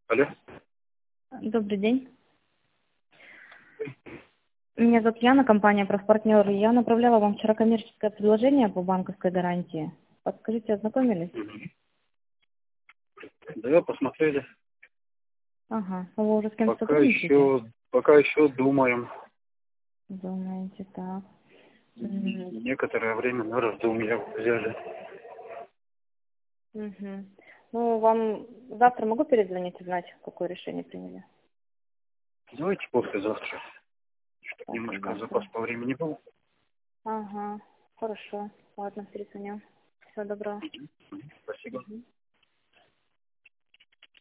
Алло. Добрый день. Меня зовут Яна, компания «Профпартнер». Я направляла вам вчера коммерческое предложение по банковской гарантии. Подскажите, ознакомились? Да, посмотрели. Ага. Вы уже с кем-то Пока сотрудничаете? еще думаем. Думаете, так. Некоторое время на раздумье взяли. Угу. Ну, вам завтра могу перезвонить, узнать, какое решение приняли? Давайте послезавтра. Немножко Послезавтра. запас по времени был. Ага. Хорошо. Ладно, перезвоню. Всего доброго. Спасибо. Мгм.